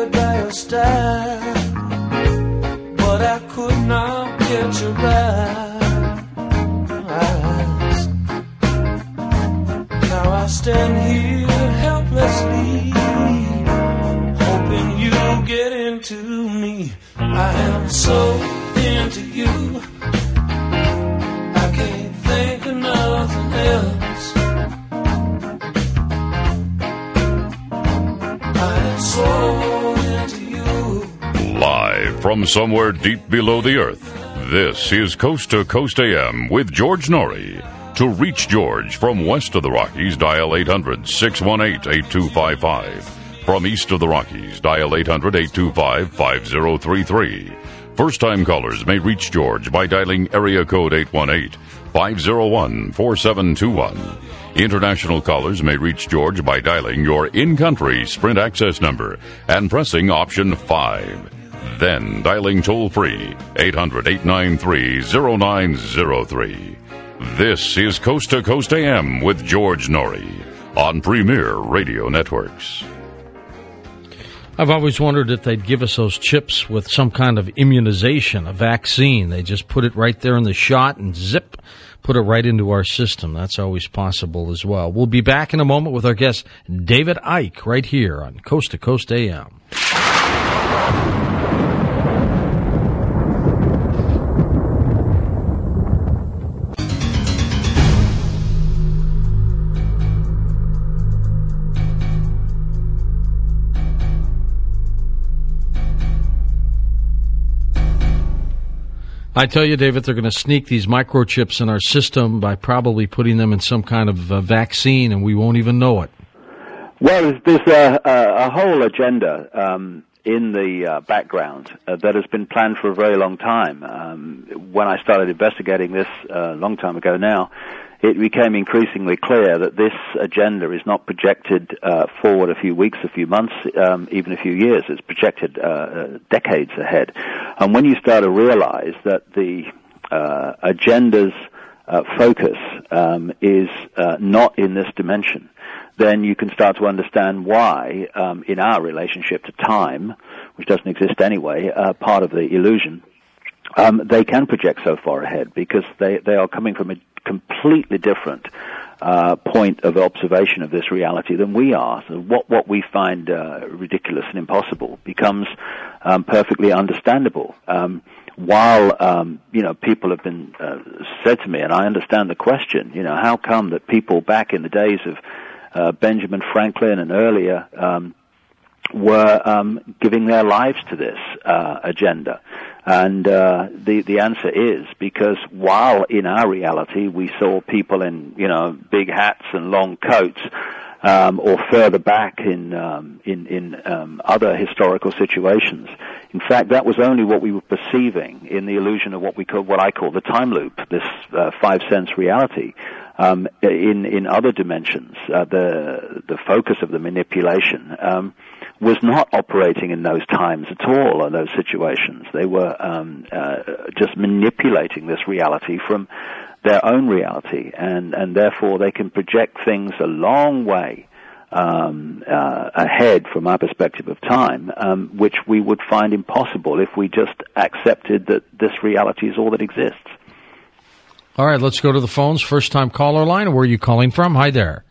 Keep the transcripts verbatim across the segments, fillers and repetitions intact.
captured by your style, but I could not get your eyes. Now I stand here helplessly, hoping you'll get into me. I am so into you, I can't think of nothing else. I am so into you. Live from somewhere deep below the earth, this is Coast to Coast A M with George Norrie. To reach George from west of the Rockies, dial eight hundred, six one eight, eight two five five. From east of the Rockies, dial eight hundred, eight two five, five zero three three. First-time callers may reach George by dialing area code eight one eight, five zero one, four seven two one. International callers may reach George by dialing your in-country Sprint access number and pressing option five. Then dialing toll-free eight hundred, eight nine three, zero nine zero three. This is Coast to Coast A M with George Norrie on Premier Radio Networks. I've always wondered if they'd give us those chips with some kind of immunization, a vaccine. They just put it right there in the shot and zip, put it right into our system. That's always possible as well. We'll be back in a moment with our guest, David Icke, right here on Coast to Coast A M. I tell you, David, they're going to sneak these microchips in our system by probably putting them in some kind of uh, vaccine, and we won't even know it. Well, there's a, a, a whole agenda um, in the uh, background uh, that has been planned for a very long time. Um, when I started investigating this a long time ago now, it became increasingly clear that this agenda is not projected uh, forward a few weeks, a few months, um, even a few years. It's projected uh, decades ahead. And when you start to realize that the uh, agenda's uh, focus um, is uh, not in this dimension, then you can start to understand why, um, in our relationship to time, which doesn't exist anyway, uh, part of the illusion, um, they can project so far ahead because they, they are coming from a completely different uh, point of observation of this reality than we are. So what, what we find uh, ridiculous and impossible becomes um, perfectly understandable. Um, while, um, you know, people have been uh, said to me, and I understand the question, you know, how come that people back in the days of uh, Benjamin Franklin and earlier um, were um, giving their lives to this uh, agenda? And uh, the the answer is because while in our reality we saw people in, you know, big hats and long coats, um, or further back in um, in in um, other historical situations, in fact that was only what we were perceiving in the illusion of what we call what I call the time loop, this uh, five sense reality. Um, in in other dimensions, uh, the the focus of the manipulation um, was not operating in those times at all, or those situations. They were um, uh, just manipulating this reality from their own reality, and, and therefore they can project things a long way um, uh, ahead from our perspective of time, um, which we would find impossible if we just accepted that this reality is all that exists. All right, let's go to the phones. First-time caller line. Where are you calling from? Hi there.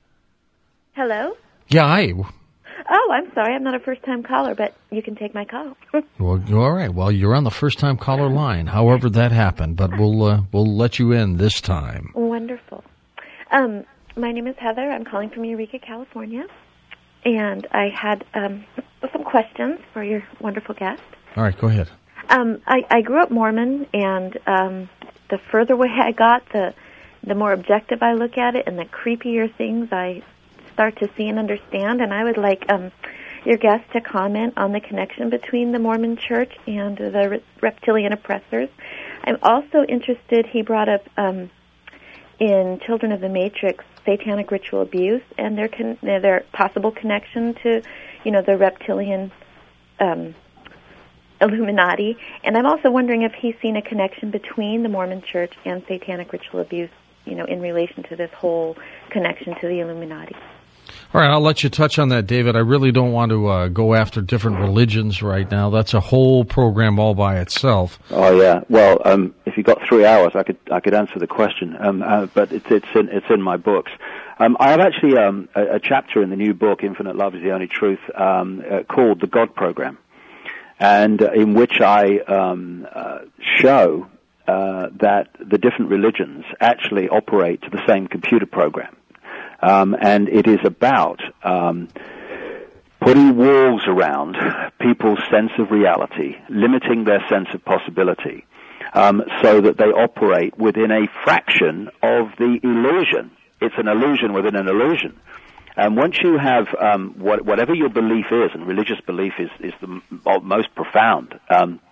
Hello? Yeah, hi. Oh, I'm sorry. I'm not a first-time caller, but you can take my call. Well, all right. Well, you're on the first-time caller line. However that happened, but we'll uh, we'll let you in this time. Wonderful. Um, my name is Heather. I'm calling from Eureka, California, and I had um, some questions for your wonderful guest. All right, go ahead. Um, I, I grew up Mormon, and um, the further away I got, the the more objective I look at it, and the creepier things I start to see and understand. And I would like um, your guest to comment on the connection between the Mormon Church and the re- reptilian oppressors. I'm also interested, he brought up um, in Children of the Matrix, satanic ritual abuse, and their con- their possible connection to, you know, the reptilian um, Illuminati. And I'm also wondering if he's seen a connection between the Mormon Church and satanic ritual abuse, you know, in relation to this whole connection to the Illuminati. All right, I'll let you touch on that, David. I really don't want to uh, go after different religions right now. That's a whole program all by itself. Oh yeah. Well, um, if you got three hours, I could I could answer the question. Um, uh, but it's it's in it's in my books. Um, I have actually um, a, a chapter in the new book, Infinite Love is the Only Truth, um, uh, called The God Program, and uh, in which I um, uh, show uh, that the different religions actually operate to the same computer program. Um, and it is about um, putting walls around people's sense of reality, limiting their sense of possibility, um, so that they operate within a fraction of the illusion. It's an illusion within an illusion. And once you have um, what, whatever your belief is, and religious belief is, is the m- most profound, um,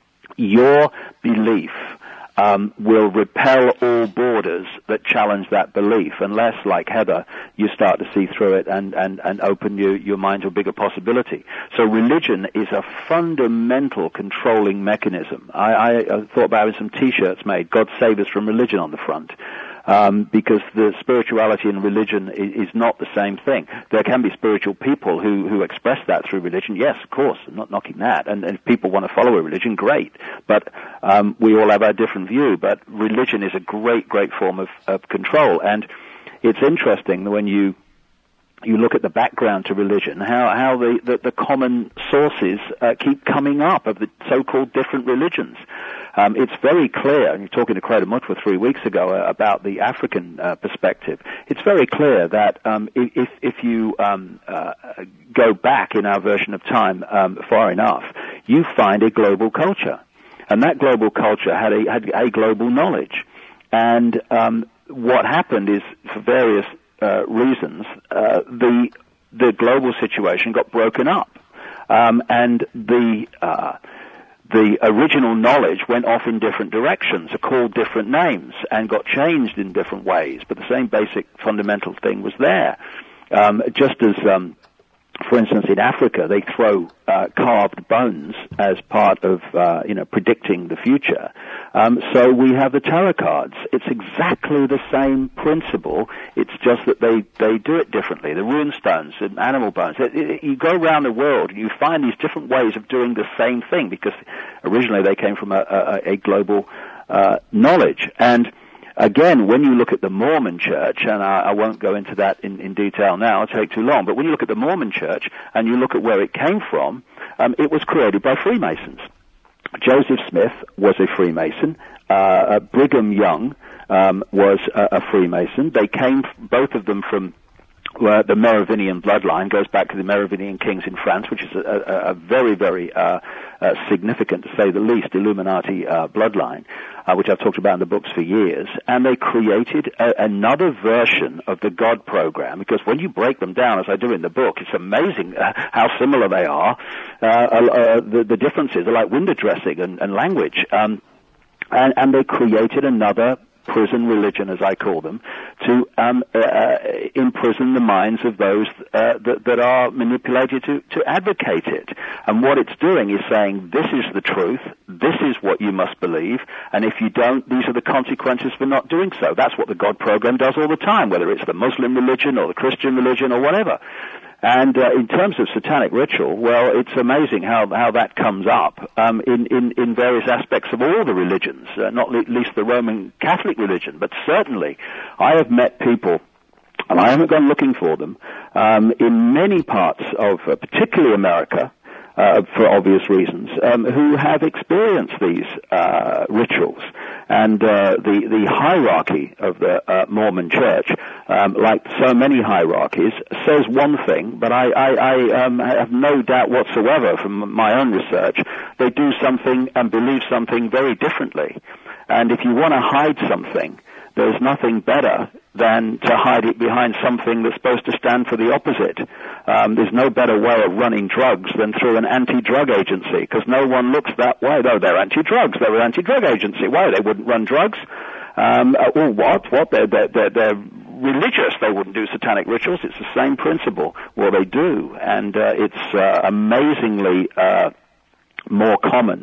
your belief Um, will repel all borders that challenge that belief, unless, like Heather, you start to see through it and, and, and open your, your mind to a bigger possibility. So religion is a fundamental controlling mechanism. I, I, I thought about having some T-shirts made, God Save Us from Religion, on the front. Um, because the spirituality and religion is, is not the same thing. There can be spiritual people who, who express that through religion. Yes, of course, I'm not knocking that. And, and if people want to follow a religion, great. But um, we all have our different view. But religion is a great, great form of, of control. And it's interesting when you you look at the background to religion, how, how the, the, the common sources uh, keep coming up of the so-called different religions. Um, it's very clear, and you're talking to Craig Mutwa three weeks ago uh, about the African uh, perspective. It's very clear that um, if if you um, uh, go back in our version of time um, far enough, you find a global culture, and that global culture had a had a global knowledge. And um, what happened is, for various uh, reasons, uh, the the global situation got broken up, um, and the uh, The original knowledge went off in different directions, are called different names, and got changed in different ways, but the same basic fundamental thing was there. Um, just as, um, for instance, in Africa, they throw uh, carved bones as part of, uh, you know, predicting the future. Um, so we have the tarot cards. It's exactly the same principle. It's just that they, they do it differently. The rune stones and animal bones. It, it, you go around the world and you find these different ways of doing the same thing, because originally they came from a, a, a global uh, knowledge. And again, when you look at the Mormon Church, and I, I won't go into that in, in detail now, it'll take too long, but when you look at the Mormon Church and you look at where it came from, um, it was created by Freemasons. Joseph Smith was a Freemason. Uh, Brigham Young um, was a, a Freemason. They came, both of them, from uh, the Merovingian bloodline, goes back to the Merovingian kings in France, which is a, a, a very, very uh, uh, significant, to say the least, Illuminati uh, bloodline, uh, which I've talked about in the books for years. And they created a, another version of the God program, because when you break them down, as I do in the book, it's amazing uh, how similar they are. Uh, uh, the, the differences are like window dressing and, and language. Um, and, and they created another prison religion, as I call them, to um, uh, imprison the minds of those uh, that, that are manipulated to, to advocate it. And what it's doing is saying, this is the truth, this is what you must believe, and if you don't, these are the consequences for not doing so. That's what the God program does all the time, whether it's the Muslim religion or the Christian religion or whatever. And uh, in terms of satanic ritual, well, it's amazing how how that comes up um, in, in, in various aspects of all the religions, uh, not le- least the Roman Catholic religion. But certainly, I have met people, and I haven't gone looking for them, um, in many parts of, uh, particularly America, uh, for obvious reasons, um, who have experienced these uh, rituals. And uh, the, the hierarchy of the uh, Mormon Church, um, like so many hierarchies, says one thing, but I, I, I um, have no doubt whatsoever from my own research, they do something and believe something very differently. And if you want to hide something, there's nothing better than to hide it behind something that's supposed to stand for the opposite. Um, there's no better way of running drugs than through an anti-drug agency, because no one looks that way. No, they're anti-drugs. They're an anti-drug agency. Why? They wouldn't run drugs. Um, uh, well, what? What? They're, they're, they're, they're religious. They wouldn't do satanic rituals. It's the same principle. Well, they do. And uh, it's uh, amazingly... Uh, more common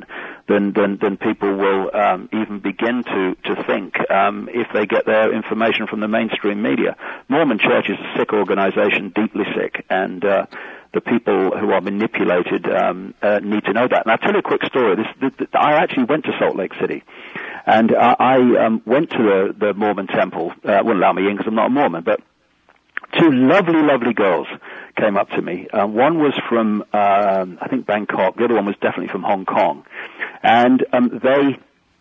than than, than people will um, even begin to to think um, if they get their information from the mainstream media. Mormon Church is a sick organization, deeply sick, and uh, the people who are manipulated um, uh, need to know that. And I'll tell you a quick story. This, this, this, I actually went to Salt Lake City, and uh, I um, went to the, the Mormon temple. Uh, wouldn't allow me in because I'm not a Mormon, but two lovely, lovely girls came up to me. Uh, one was from, um, I think, Bangkok. The other one was definitely from Hong Kong. And um, they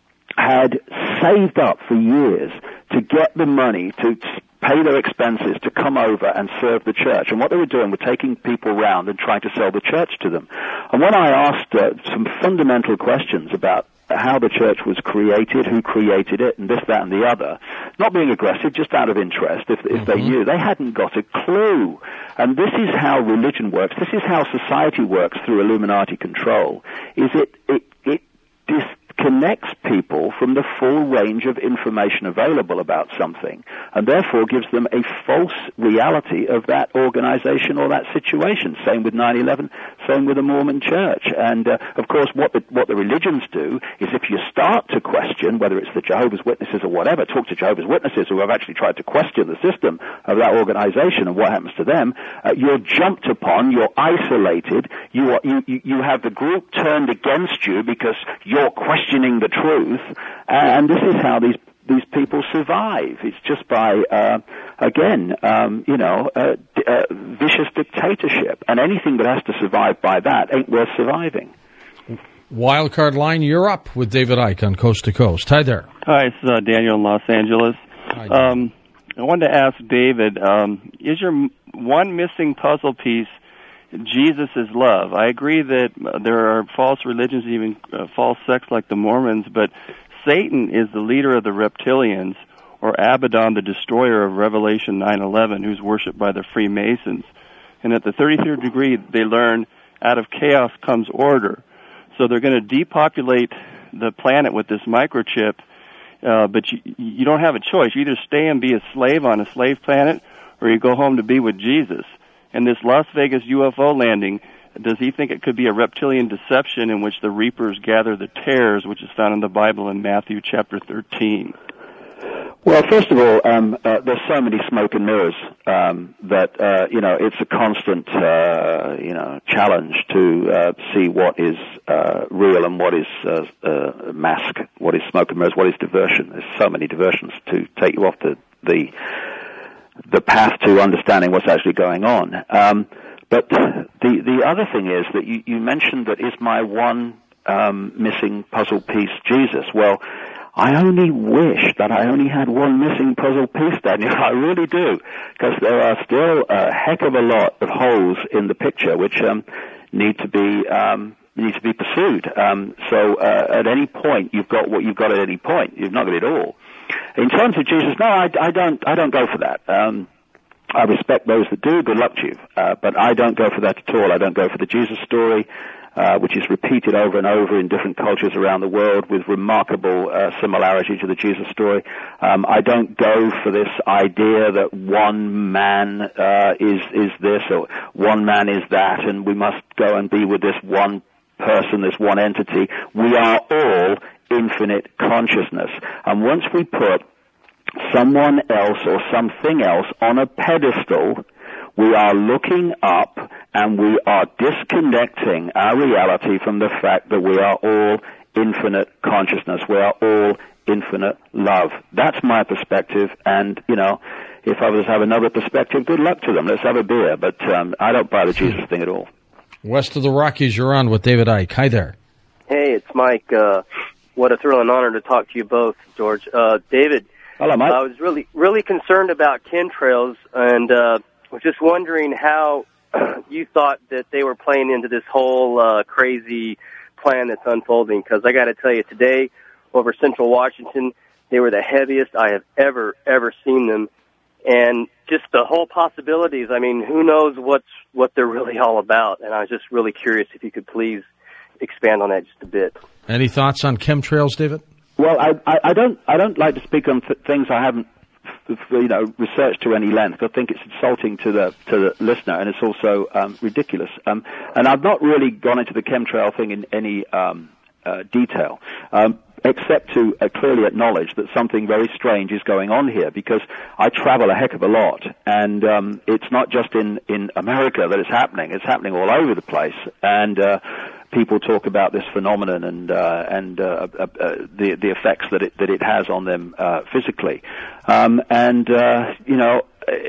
had saved up for years to get the money to pay their expenses to come over and serve the church. And what they were doing were taking people around and trying to sell the church to them. And when I asked uh, some fundamental questions about how the church was created, who created it, and this, that, and the other, not being aggressive, just out of interest, if, if mm-hmm. they knew, they hadn't got a clue. And this is how religion works. This is how society works through Illuminati control, is it, it, it disconnects people from the full range of information available about something, and therefore gives them a false reality of that organization or that situation. Same with nine eleven, same with the Mormon Church. And uh, of course, what the, what the religions do is, if you start to question, whether it's the Jehovah's Witnesses or whatever, talk to Jehovah's Witnesses who have actually tried to question the system of that organization and what happens to them, uh, you're jumped upon, you're isolated, you, are, you, you, you have the group turned against you because you're questioning the truth, and this is how these these people survive. It's just by, uh, again, um, you know, uh, d- uh, vicious dictatorship, and anything that has to survive by that ain't worth surviving. Wildcard line, you're up with David Icke on Coast to Coast. Hi there. Hi, it's uh, Daniel in Los Angeles. Hi, um, I wanted to ask David, um, is your m- one missing puzzle piece Jesus is love? I agree that there are false religions, even uh, false sects like the Mormons, but Satan is the leader of the reptilians, or Abaddon, the destroyer of Revelation nine eleven, who's worshipped by the Freemasons. And at the thirty-third degree, they learn out of chaos comes order. So they're going to depopulate the planet with this microchip, uh, but you, you don't have a choice. You either stay and be a slave on a slave planet, or you go home to be with Jesus. And this Las Vegas U F O landing, does he think it could be a reptilian deception in which the reapers gather the tares, which is found in the Bible in Matthew chapter thirteen? Well, first of all, um, uh, there's so many smoke and mirrors um, that, uh, you know, it's a constant, uh, you know, challenge to uh, see what is uh, real and what is uh, uh, mask, what is smoke and mirrors, what is diversion. There's so many diversions to take you off the the the path to understanding what's actually going on. Um, but the the other thing is that you, you mentioned that is my one um, missing puzzle piece Jesus. Well, I only wish that I only had one missing puzzle piece, Daniel. I really do, because there are still a heck of a lot of holes in the picture which um, need to be um, need to be pursued. Um, so uh, at any point, you've got what you've got at any point. You've not got it all. In terms of Jesus, no, I, I don't. I don't go for that. Um, I respect those that do. Good luck to you. Uh, but I don't go for that at all. I don't go for the Jesus story, uh, which is repeated over and over in different cultures around the world with remarkable uh, similarity to the Jesus story. Um, I don't go for this idea that one man uh, is is this or one man is that, and we must go and be with this one person, this one entity. We are all infinite consciousness. And once we put someone else or something else on a pedestal, we are looking up and we are disconnecting our reality from the fact that we are all infinite consciousness. We are all infinite love. That's my perspective, and, you know, if others have another perspective, good luck to them. Let's have a beer, but um, I don't buy the Jesus thing at all. West of the Rockies, you're on with David Icke. Hi there. Hey, it's Mike. Uh, what a thrill and honor to talk to you both, George. Uh, David, hello, Mike. I was really, really concerned about chemtrails, and uh, was just wondering how you thought that they were playing into this whole uh, crazy plan that's unfolding. Because I got to tell you, today over Central Washington, they were the heaviest I have ever, ever seen them. And just the whole possibilities, I mean, who knows what's, what they're really all about. And I was just really curious if you could please expand on that just a bit. Any thoughts on chemtrails, David? Well, I, I, I don't I don't like to speak on th- things I haven't you know researched to any length. I think it's insulting to the to the listener, and it's also um, ridiculous. Um, and I've not really gone into the chemtrail thing in any um, uh, detail. Um, except to uh, clearly acknowledge that something very strange is going on here, because I travel a heck of a lot, and um, it's not just in, in America that it's happening. It's happening all over the place, and uh, people talk about this phenomenon and uh, and uh, uh, uh, the the effects that it that it has on them uh, physically, um, and uh, you know.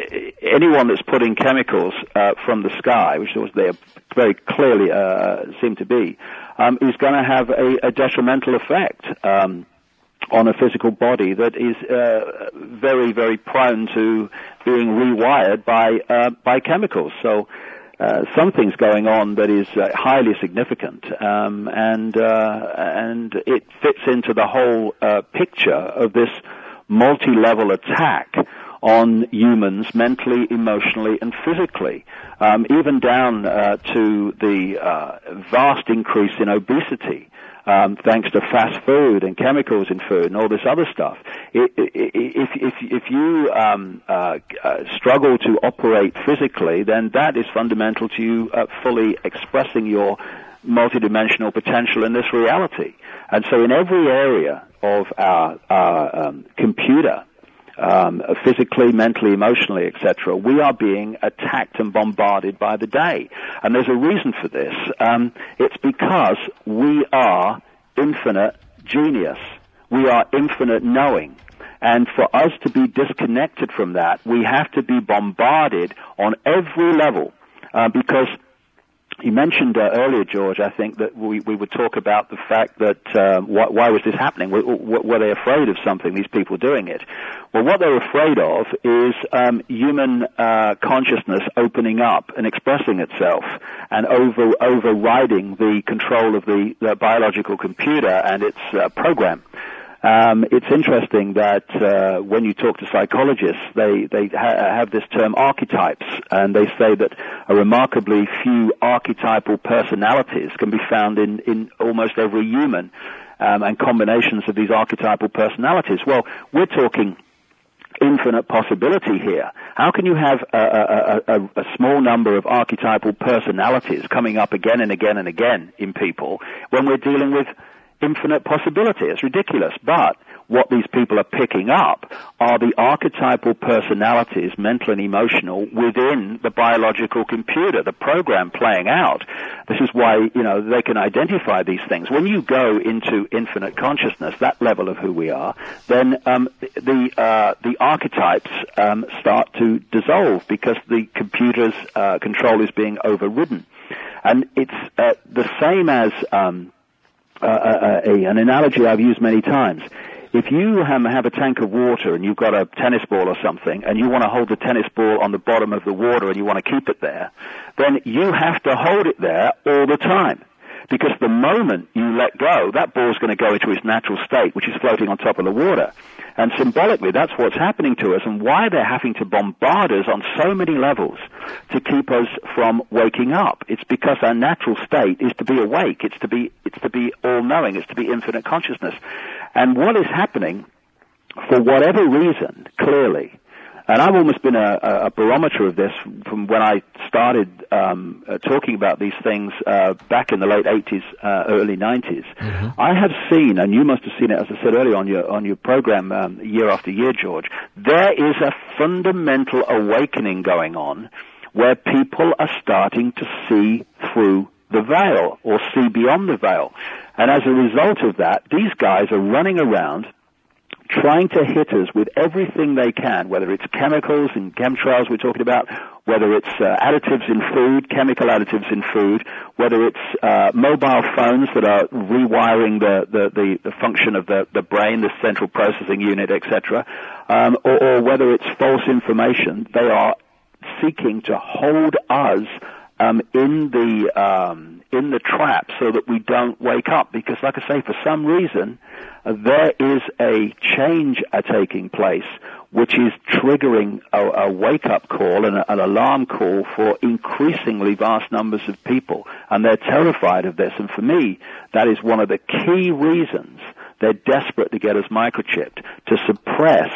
Anyone that's putting chemicals uh, from the sky, which they very clearly uh, seem to be, um, is going to have a, a detrimental effect um, on a physical body that is uh, very, very prone to being rewired by uh, by chemicals. So uh, something's going on that is uh, highly significant, um, and uh, and it fits into the whole uh, picture of this multi-level attack on humans mentally, emotionally, and physically, um, even down uh, to the uh, vast increase in obesity, um, thanks to fast food and chemicals in food and all this other stuff. It, it, if, if, if you um, uh, uh, struggle to operate physically, then that is fundamental to you uh, fully expressing your multidimensional potential in this reality. And so in every area of our, our um, computer, Um, physically, mentally, emotionally, et cetera, we are being attacked and bombarded by the day. And there's a reason for this. Um, it's because we are infinite genius. We are infinite knowing. And for us to be disconnected from that, we have to be bombarded on every level. Uh, because you mentioned uh, earlier, George, I think that we, we would talk about the fact that um, why, why was this happening? Were, were they afraid of something, these people doing it? Well, what they're afraid of is um, human uh, consciousness opening up and expressing itself and over, overriding the control of the, the biological computer and its uh, program. Um, it's interesting that uh, when you talk to psychologists, they, they ha- have this term archetypes, and they say that a remarkably few archetypal personalities can be found in, in almost every human, um, and combinations of these archetypal personalities. Well, we're talking infinite possibility here. How can you have a, a, a, a small number of archetypal personalities coming up again and again and again in people when we're dealing with infinite possibility? It's ridiculous. But what these people are picking up are the archetypal personalities, mental and emotional, within the biological computer, the program playing out. This is why, you know, they can identify these things. When you go into infinite consciousness, that level of who we are, then um, the uh, the archetypes um, start to dissolve because the computer's uh, control is being overridden. And it's uh, the same as um, Uh, a, a, an analogy I've used many times. If you um, have a tank of water and you've got a tennis ball or something, and you want to hold the tennis ball on the bottom of the water and you want to keep it there, then you have to hold it there all the time. Because the moment you let go, that ball is going to go into its natural state, which is floating on top of the water. And symbolically, that's what's happening to us, and why they're having to bombard us on so many levels to keep us from waking up. It's because our natural state is to be awake. It's to be, it's to be all-knowing. It's to be infinite consciousness. And what is happening, for whatever reason, clearly, and I've almost been a, a barometer of this from when I started um, uh, talking about these things uh, back in the late eighties, uh, early nineties. Mm-hmm. I have seen, and you must have seen it, as I said earlier on your on your program, um, year after year, George. There is a fundamental awakening going on, where people are starting to see through the veil or see beyond the veil, and as a result of that, these guys are running around trying to hit us with everything they can, whether it's chemicals and chemtrails we're talking about, whether it's uh, additives in food, chemical additives in food, whether it's uh, mobile phones that are rewiring the, the, the, the function of the, the brain, the central processing unit, et cetera, um, or, or whether it's false information. They are seeking to hold us um, in the um, in the trap so that we don't wake up. Because, like I say, for some reason, uh, there is a change uh, taking place which is triggering a, a wake-up call and a, an alarm call for increasingly vast numbers of people. And they're terrified of this. And for me, that is one of the key reasons they're desperate to get us microchipped, to suppress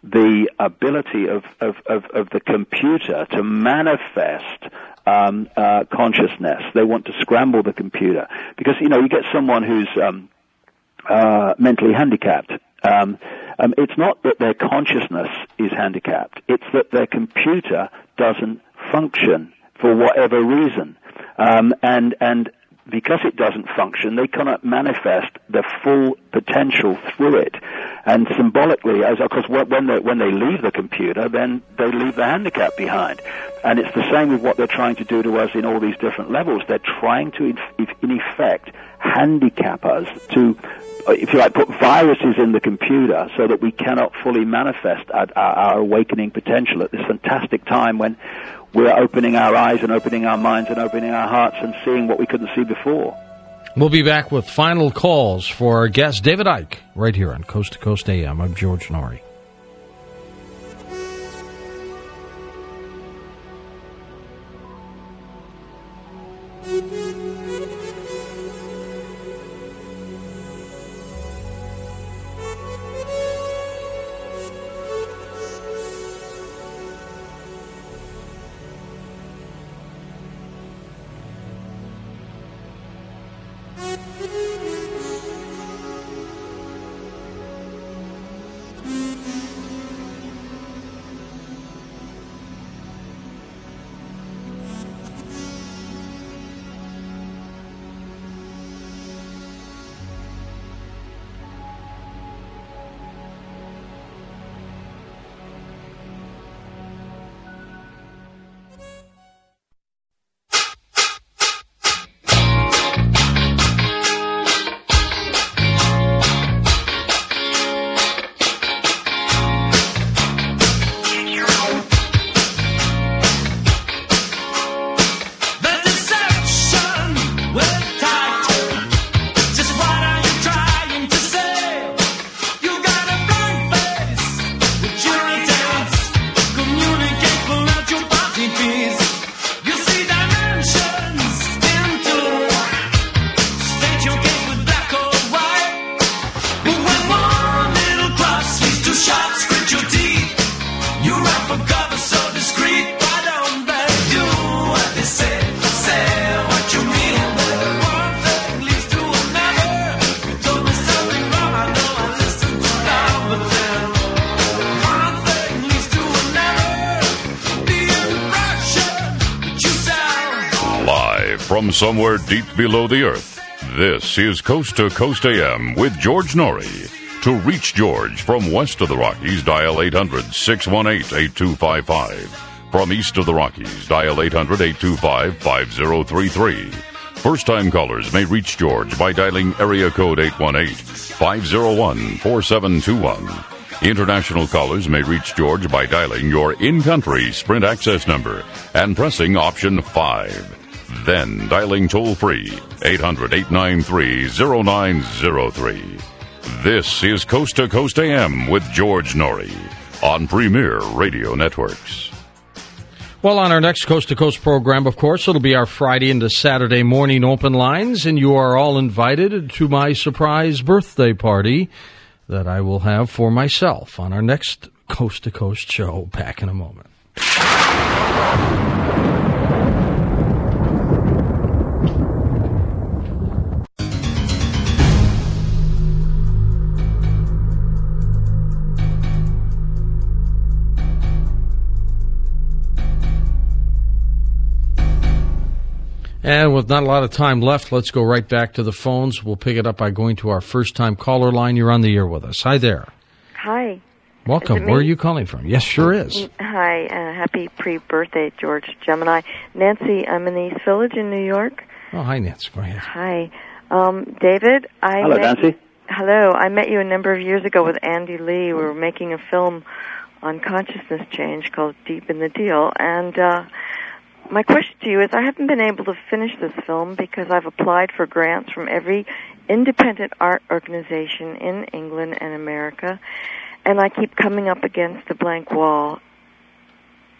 the ability of, of, of, of the computer to manifest um, uh, consciousness. They want to scramble the computer because, you know, you get someone who's um, uh, mentally handicapped. Um, um, it's not that their consciousness is handicapped. It's that their computer doesn't function for whatever reason. Um, and, and because it doesn't function, they cannot manifest the full potential through it. And symbolically, as because when they, when they leave the computer, then they leave the handicap behind. And it's the same with what they're trying to do to us in all these different levels. They're trying to, in effect, handicap us to, if you like, put viruses in the computer so that we cannot fully manifest our, our awakening potential at this fantastic time when we're opening our eyes and opening our minds and opening our hearts and seeing what we couldn't see before. We'll be back with final calls for our guest, David Icke, right here on Coast to Coast A M. I'm George Noory. From somewhere deep below the earth, this is Coast to Coast A M with George Noory. To reach George from west of the Rockies, dial eight hundred, six one eight, eight two five five. From east of the Rockies, dial eight hundred, eight two five, five zero three three. First-time callers may reach George by dialing area code eight one eight, five zero one, four seven two one. International callers may reach George by dialing your in-country Sprint access number and pressing option five. Then dialing toll-free eight hundred, eight nine three, zero nine zero three. This is Coast to Coast A M with George Noory on Premier Radio Networks. Well, on our next Coast to Coast program, of course, it'll be our Friday into Saturday morning open lines, and you are all invited to my surprise birthday party that I will have for myself on our next Coast to Coast show. Back in a moment. And with not a lot of time left, let's go right back to the phones. We'll pick it up by going to our first-time caller line. You're on the air with us. Hi there. Hi. Welcome. Where are you calling from? Yes, sure is. Hi. Uh, happy pre-birthday, George Gemini. Nancy, I'm in the East Village in New York. Oh, hi, Nancy. Go ahead. Hi. Um, David, I Hello, met Nancy. You, hello. I met you a number of years ago with Andy Lee. We were making a film on consciousness change called Deep in the Deal, and uh my question to you is, I haven't been able to finish this film because I've applied for grants from every independent art organization in England and America, and I keep coming up against the blank wall.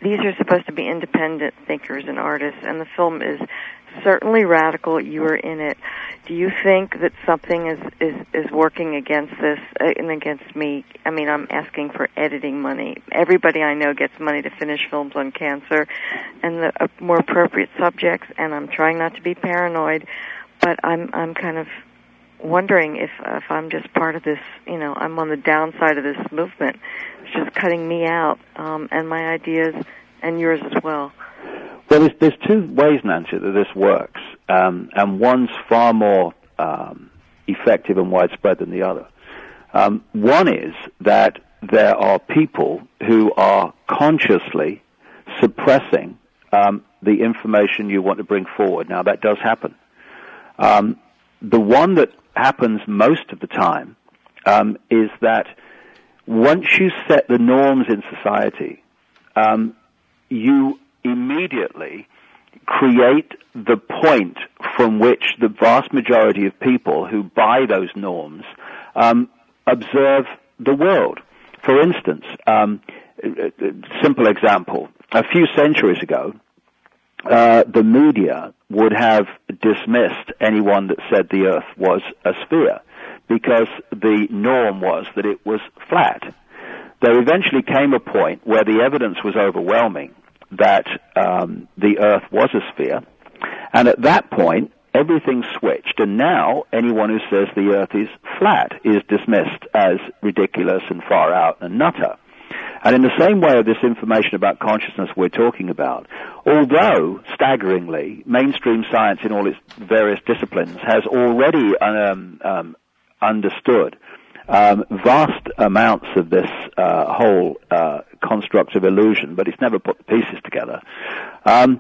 these are supposed to be independent thinkers and artists, and the film is certainly radical. You are in it. Do you think that something is, is, is working against this uh, and against me? I mean, I'm asking for editing money. Everybody I know gets money to finish films on cancer and the uh, more appropriate subjects, and I'm trying not to be paranoid, but I'm I'm kind of wondering if if I'm just part of this, you know, I'm on the downside of this movement. It's just cutting me out, um, and my ideas, and yours as well. Well, there's, there's two ways, Nancy, that this works, um, and one's far more um, effective and widespread than the other. Um, one is that there are people who are consciously suppressing um, the information you want to bring forward. Now, that does happen. Um, the one that happens most of the time um, is that once you set the norms in society, um, you immediately create the point from which the vast majority of people who buy those norms um, observe the world. For instance, um, simple example, a few centuries ago, uh, the media would have dismissed anyone that said the Earth was a sphere because the norm was that it was flat. There eventually came a point where the evidence was overwhelming that um, the Earth was a sphere, and at that point, everything switched, and now anyone who says the Earth is flat is dismissed as ridiculous and far out and nutter. And in the same way of this information about consciousness we're talking about, although, staggeringly, mainstream science in all its various disciplines has already um, um, understood Um, vast amounts of this uh, whole uh, construct of illusion, but it's never put the pieces together. Um,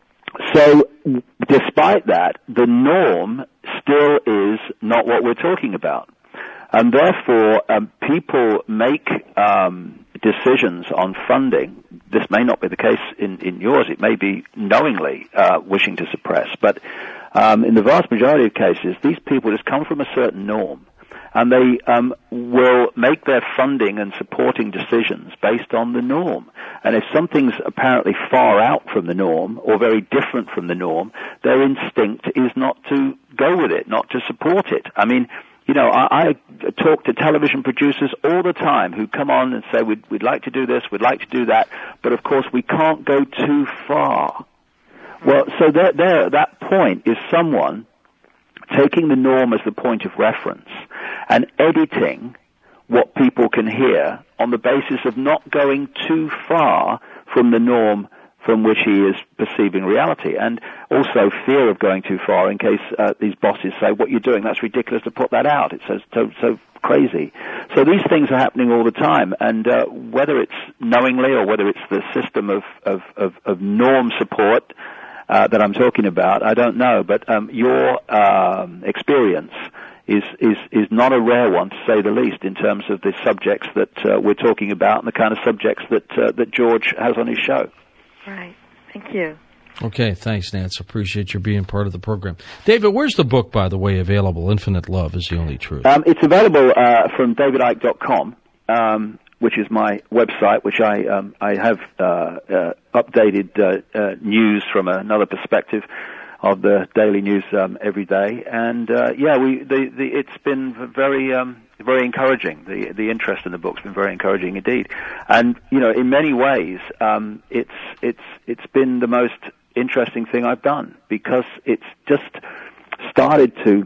so, despite that, the norm still is not what we're talking about. And therefore, um, people make um, decisions on funding. This may not be the case in, in yours. It may be knowingly uh, wishing to suppress. But um, in the vast majority of cases, these people just come from a certain norm. And they um, will make their funding and supporting decisions based on the norm. And if something's apparently far out from the norm or very different from the norm, their instinct is not to go with it, not to support it. I mean, you know, I, I talk to television producers all the time who come on and say, we'd, we'd like to do this, we'd like to do that, but of course we can't go too far. Well, so there, there, that point is someone taking the norm as the point of reference and editing what people can hear on the basis of not going too far from the norm from which he is perceiving reality, and also fear of going too far in case uh, these bosses say, what you're doing, that's ridiculous to put that out. It's so, so, so crazy. So these things are happening all the time, and uh, whether it's knowingly or whether it's the system of, of, of, of norm support Uh, that I'm talking about, I don't know, but um, your um, experience is, is is not a rare one, to say the least, in terms of the subjects that uh, we're talking about and the kind of subjects that uh, that George has on his show. Right. Thank you. Okay, thanks, Nance. Appreciate your being part of the program. David, where's the book, by the way, available? Infinite Love is the Only Truth. Um, it's available uh, from david icke dot com. Um, which is my website, which I um, I have uh, uh, updated uh, uh, news from another perspective of the daily news um, every day, and uh, yeah, we the, the it's been very um, very encouraging. The the interest in the book's been very encouraging indeed, and you know, in many ways, um, it's it's it's been the most interesting thing I've done because it's just started to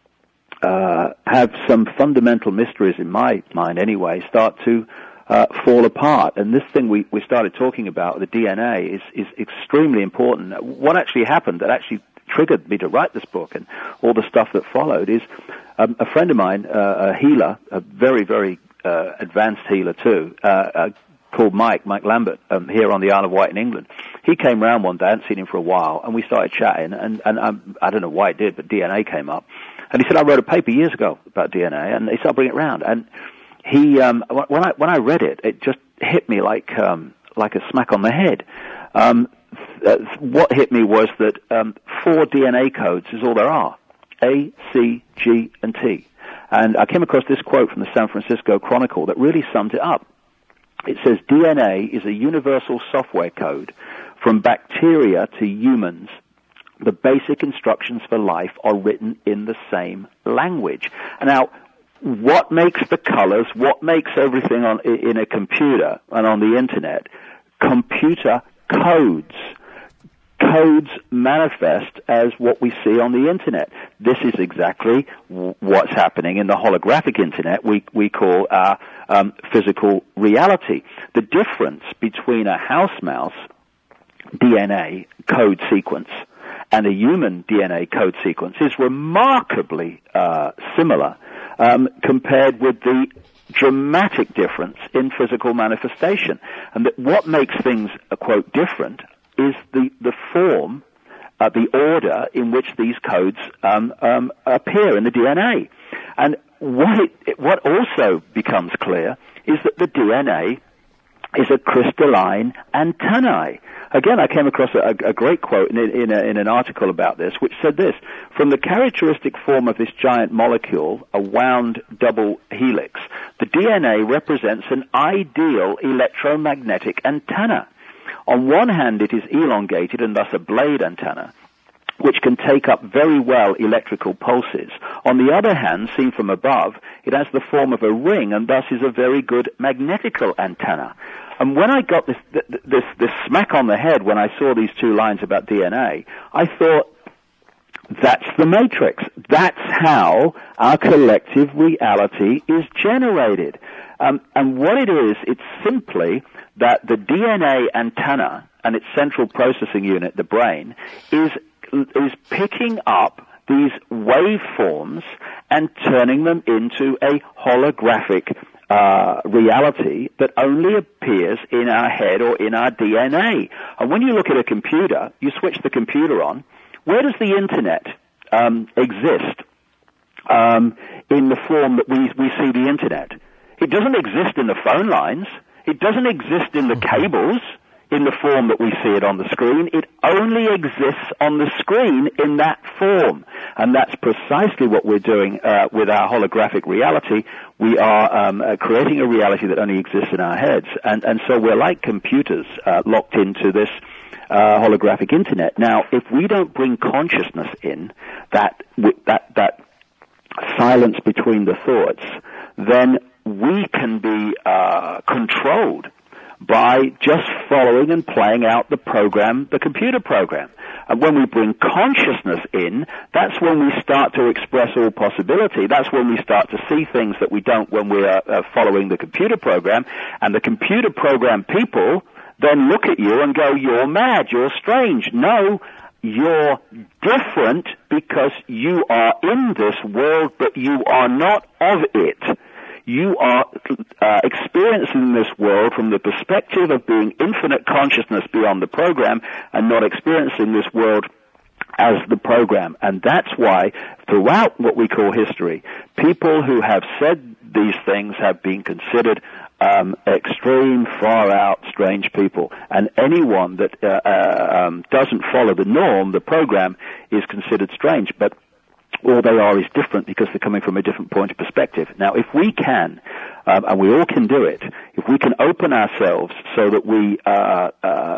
Uh, have some fundamental mysteries in my mind anyway start to uh, fall apart. And this thing we, we started talking about, the D N A, is, is extremely important. What actually happened that actually triggered me to write this book and all the stuff that followed is um, a friend of mine, uh, a healer, a very, very uh, advanced healer too, uh, uh, called Mike, Mike Lambert, um, here on the Isle of Wight in England. He came round one day, I hadn't seen him for a while, and we started chatting, and, and um, I don't know why it did, but D N A came up. And he said, I wrote a paper years ago about D N A, and he started bringing it around. And he, um, when I when I read it, it just hit me like um, like a smack on the head. Um, th- what hit me was that um, four D N A codes is all there are: A, C, G, and T. And I came across this quote from the San Francisco Chronicle that really summed it up. It says D N A is a universal software code from bacteria to humans. The basic instructions for life are written in the same language. Now, what makes the colors, what makes everything on in a computer and on the internet? Computer codes. Codes manifest as what we see on the internet. This is exactly w- what's happening in the holographic internet we we call our um, physical reality. The difference between a house mouse D N A code sequence and a human D N A code sequence is remarkably uh, similar um, compared with the dramatic difference in physical manifestation. And that what makes things, uh, quote, different is the, the form, uh, the order in which these codes um, um, appear in the D N A. And what, it, what also becomes clear is that the D N A is a crystalline antennae. Again, I came across a, a great quote in, in, a, in an article about this, which said this: from the characteristic form of this giant molecule, a wound double helix, the D N A represents an ideal electromagnetic antenna. On one hand, it is elongated and thus a blade antenna, which can take up very well electrical pulses. On the other hand, seen from above, it has the form of a ring and thus is a very good magnetical antenna. And when I got this, this, this smack on the head when I saw these two lines about D N A, I thought, that's the matrix. That's how our collective reality is generated. Um, and what it is, it's simply that the D N A antenna and its central processing unit, the brain, is is picking up these waveforms and turning them into a holographic uh, reality that only appears in our head or in our D N A. And when you look at a computer, you switch the computer on. Where does the internet um, exist um, in the form that we, we see the internet? It doesn't exist in the phone lines. It doesn't exist in the cables in the form that we see it on the screen. It only exists on the screen in that form. And that's precisely what we're doing uh, with our holographic reality. We are um, uh, creating a reality that only exists in our heads. And, and so we're like computers uh, locked into this uh, holographic internet. Now, if we don't bring consciousness in, that that that silence between the thoughts, then we can be uh, controlled by just following and playing out the program, the computer program. And when we bring consciousness in, that's when we start to express all possibility. That's when we start to see things that we don't when we are uh, following the computer program. And the computer program people then look at you and go, you're mad, you're strange. No, you're different because you are in this world, but you are not of it. You are uh, experiencing this world from the perspective of being infinite consciousness beyond the program and not experiencing this world as the program. And that's why throughout what we call history, people who have said these things have been considered um, extreme, far-out, strange people. And anyone that uh, uh, um, doesn't follow the norm, the program, is considered strange. But all they are is different because they're coming from a different point of perspective. Now, if we can, um, and we all can do it, if we can open ourselves so that we uh, uh,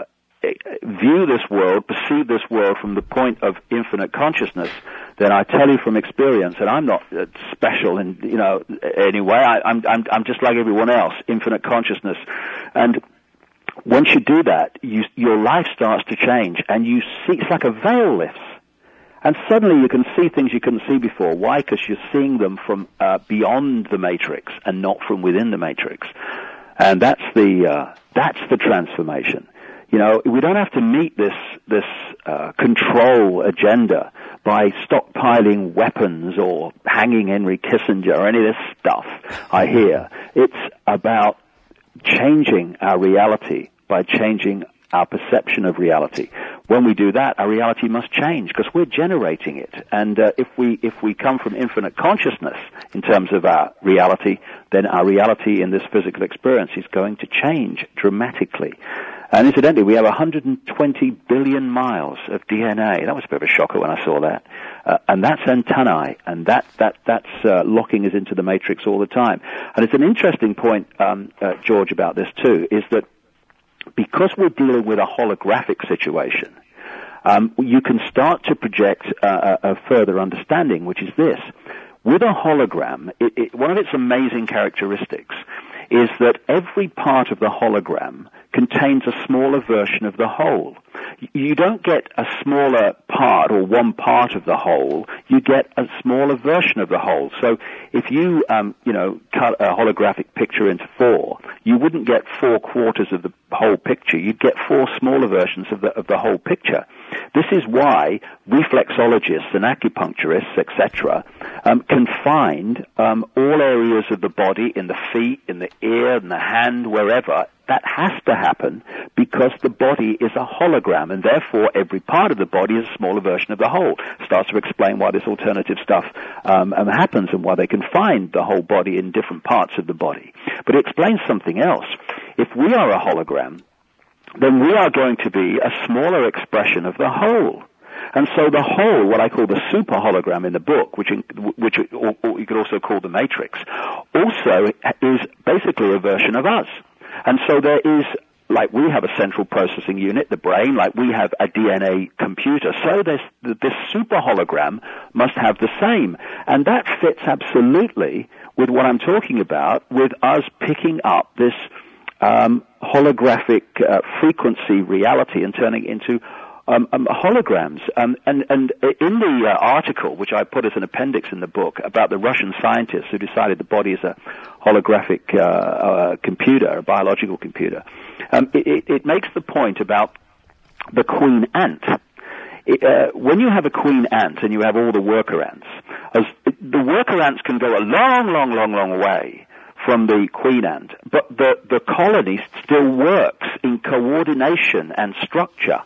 view this world, perceive this world from the point of infinite consciousness, then I tell you from experience, and I'm not uh, special in, you know, anyway, I, I'm, I'm, I'm just like everyone else, infinite consciousness. And once you do that, you, your life starts to change, and you see, it's like a veil lifts. And suddenly you can see things you couldn't see before. Why? Because you're seeing them from uh, beyond the matrix and not from within the matrix. And that's the uh, that's the transformation. You know, we don't have to meet this this uh, control agenda by stockpiling weapons or hanging Henry Kissinger or any of this stuff I hear. It's about changing our reality by changing our perception of reality. when we do that, our reality must change because we're generating it. And uh, if we if we come from infinite consciousness in terms of our reality, then our reality in this physical experience is going to change dramatically. And incidentally, we have one hundred twenty billion miles of D N A. That was a bit of a shocker when I saw that. Uh, and that's antennae, and that that that's uh, locking us into the matrix all the time. And it's an interesting point, um, uh, George, about this too, is that because we're dealing with a holographic situation, um, you can start to project uh, a, a further understanding, which is this. With a hologram, it, it, one of its amazing characteristics is that every part of the hologram contains a smaller version of the whole. You don't get a smaller part or one part of the whole. You get a smaller version of the whole. So if you, um, you know, cut a holographic picture into four, you wouldn't get four quarters of the whole picture. You'd get four smaller versions of the of the whole picture. This is why reflexologists and acupuncturists, et cetera, um, can find um, all areas of the body, in the feet, in the ear, in the hand, wherever. That has to happen because the body is a hologram, and therefore every part of the body is a smaller version of the whole. Starts to explain why this alternative stuff um, um, happens and why they can find the whole body in different parts of the body. But it explains something else. If we are a hologram, then we are going to be a smaller expression of the whole. And so the whole, what I call the super hologram in the book, which, in, which or, or you could also call the matrix, also is basically a version of us. And so there is, like we have a central processing unit, the brain, like we have a D N A computer. So this, this super hologram must have the same. And that fits absolutely with what I'm talking about, with us picking up this um, holographic uh, frequency reality and turning it into Um, um, holograms. Um, and, and in the uh, article, which I put as an appendix in the book, about the Russian scientists who decided the body is a holographic uh, uh, computer, a biological computer, um, it, it, it makes the point about the queen ant. It, uh, when you have a queen ant and you have all the worker ants, as, the worker ants can go a long, long, long, long way from the queen ant, but the, the colony still works in coordination and structure.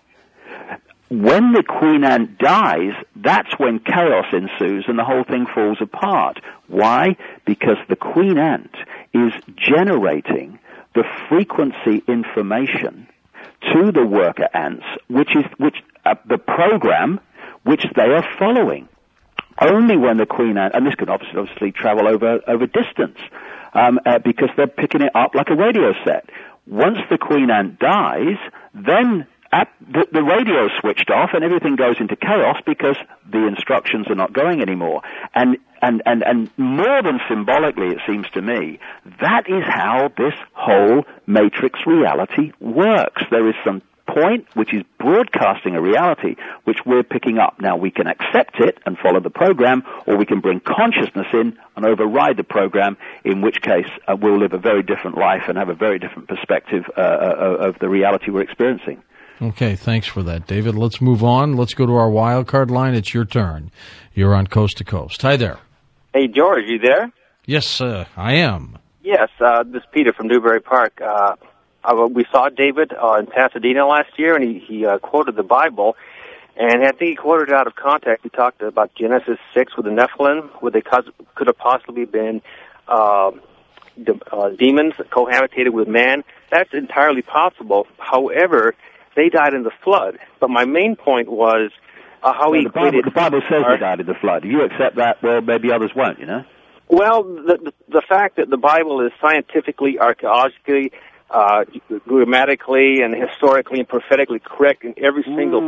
When the queen ant dies, that's when chaos ensues and the whole thing falls apart. Why? Because the queen ant is generating the frequency information to the worker ants, which is which uh, the program which they are following. Only when the queen ant, and this can obviously, obviously travel over over distance, um, uh, because they're picking it up like a radio set. Once the queen ant dies, then At the, the radio switched off and everything goes into chaos because the instructions are not going anymore. And, and, and, and more than symbolically, it seems to me, that is how this whole matrix reality works. There is some point which is broadcasting a reality which we're picking up. Now, we can accept it and follow the program, or we can bring consciousness in and override the program, in which case uh, we'll live a very different life and have a very different perspective uh, of the reality we're experiencing. Okay, thanks for that, David. Let's move on. Let's go to our wild card line. It's your turn. You're on Coast to Coast. Hi there. Hey, George, you there? Yes, uh, I am. Yes, uh, this is Peter from Newbury Park. Uh, uh, we saw David uh, in Pasadena last year, and he, he uh, quoted the Bible, and I think he quoted it out of context. He talked about Genesis six with the Nephilim, where they could have possibly been uh, de- uh, demons that cohabitated with man. That's entirely possible. However, they died in the flood. But my main point was uh, how well, he the Bible, equated... The Bible says our, they died in the flood. You accept that, well, maybe others won't, you know? Well, the, the, the fact that the Bible is scientifically, archaeologically, uh, grammatically, and historically and prophetically correct in every single...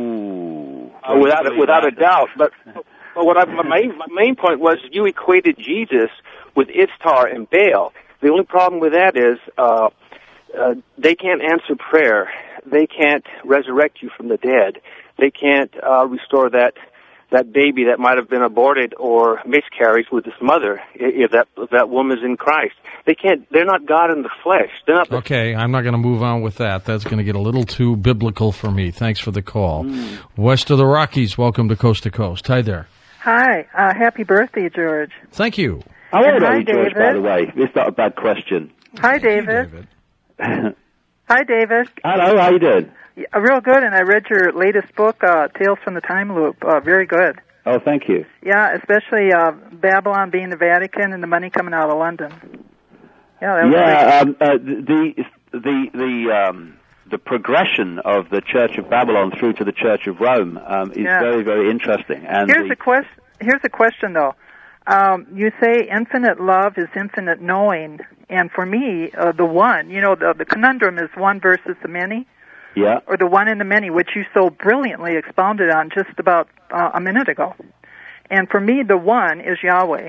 Ooh, uh, without, a, without a doubt. But, but what I, my, main, my main point was you equated Jesus with Ishtar and Baal. The only problem with that is uh, uh, they can't answer prayer. They can't resurrect you from the dead. They can't uh, restore that that baby that might have been aborted or miscarried with his mother if that if that woman's in Christ. They can't. They're not God in the flesh. They're not. Okay, I'm not going to move on with that. That's going to get a little too biblical for me. Thanks for the call. Mm. West of the Rockies, welcome to Coast to Coast. Hi there. Hi. Uh, happy birthday, George. Thank you. How old are you, George, by the way? It's not a bad question. Hi, David. Hey, David. Hi, David. Hello, how you doing? Yeah, real good, and I read your latest book, uh, Tales from the Time Loop. Uh, very good. Oh, thank you. Yeah, especially uh, Babylon being the Vatican and the money coming out of London. Yeah, that was yeah. Um, uh, the the the um, the progression of the Church of Babylon through to the Church of Rome um, is yeah. very, very interesting. And here's the, a question. Here's a question, though. Um, you say infinite love is infinite knowing, and for me, uh, the one, you know, the, the conundrum is one versus the many. Yeah. Or the one and the many, which you so brilliantly expounded on just about uh, a minute ago. And for me, the one is Yahweh.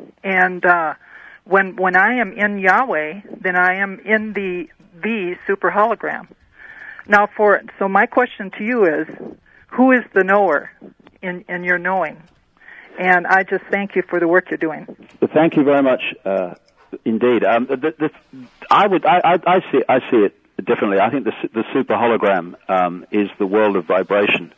And uh, when when I am in Yahweh, then I am in the the super hologram. Now, for so my question to you is, who is the knower in in your knowing? And I just thank you for the work you're doing. Well, thank you very much, uh, indeed. Um, the, the, I would I, I, I see I see it differently. I think the the super hologram um, is the world of vibration,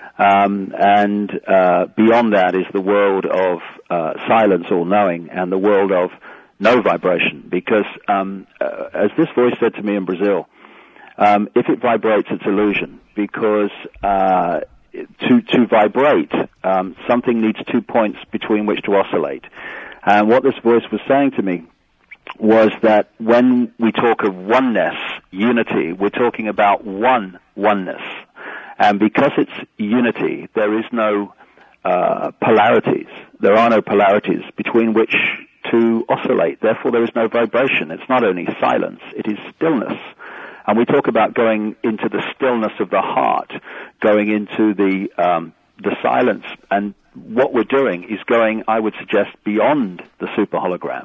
um, and uh, beyond that is the world of uh, silence, all knowing, and the world of no vibration. Because um, uh, as this voice said to me in Brazil, um, if it vibrates, it's illusion. Because uh, to to vibrate, um, something needs two points between which to oscillate. And what this voice was saying to me was that when we talk of oneness, unity, we're talking about one oneness. And because it's unity, there is no uh, polarities. There are no polarities between which to oscillate. Therefore, there is no vibration. It's not only silence, it is stillness. And we talk about going into the stillness of the heart, going into the um, the silence. And what we're doing is going, I would suggest, beyond the super hologram,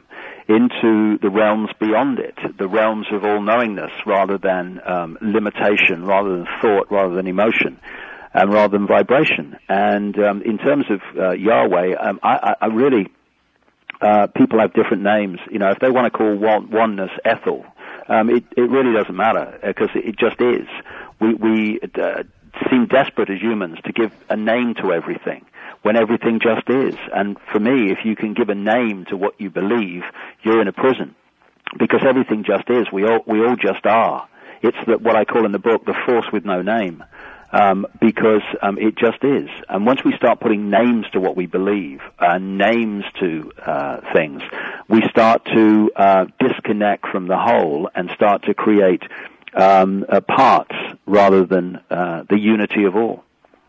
into the realms beyond it, the realms of all-knowingness, rather than um, limitation, rather than thought, rather than emotion, and rather than vibration. And um, in terms of uh, Yahweh, um, I, I really, uh, people have different names. You know, if they want to call one, oneness Ethel, um, it, it really doesn't matter, because it, it just is. We, we uh, seem desperate as humans to give a name to everything, when everything just is. And for me, if you can give a name to what you believe, you're in a prison, because everything just is. We all we all just are. It's the, what I call in the book the force with no name, um, because um, it just is. And once we start putting names to what we believe, uh, names to uh, things, we start to uh, disconnect from the whole and start to create um, uh, parts rather than uh, the unity of all.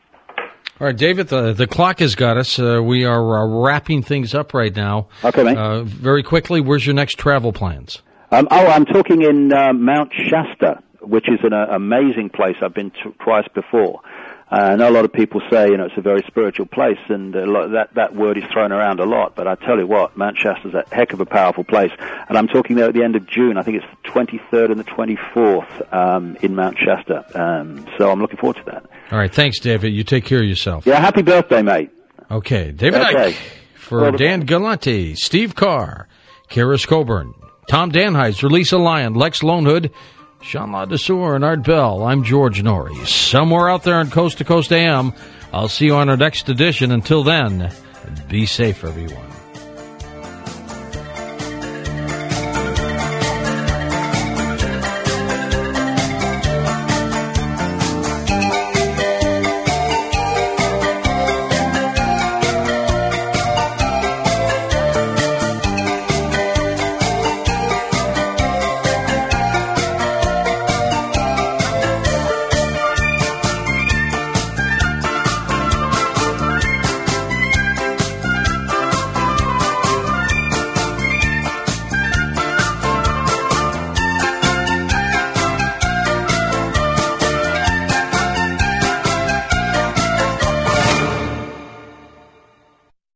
All right, David, the, the clock has got us. Uh, we are uh, wrapping things up right now. Okay, mate. Uh, very quickly, where's your next travel plans? Um, oh, I'm talking in uh, Mount Shasta, which is an uh, amazing place. I've been t- twice before. Uh, I know a lot of people say, you know, it's a very spiritual place, and a lot, that, that word is thrown around a lot. But I tell you what, Mount Shasta is a heck of a powerful place. And I'm talking there at the end of June. I think it's the twenty-third and the twenty-fourth um, in Mount Shasta. Um, so I'm looking forward to that. All right, thanks, David. You take care of yourself. Yeah, happy birthday, mate. Okay, David okay. Icke, for Dan Galante, Steve Carr, Kara Coburn, Tom Danheiser, Lisa Lyon, Lex Lonehood, Sean LaDesseur, and Art Bell. I'm George Norrie. Somewhere out there on Coast to Coast A M. I'll see you on our next edition. Until then, be safe, everyone.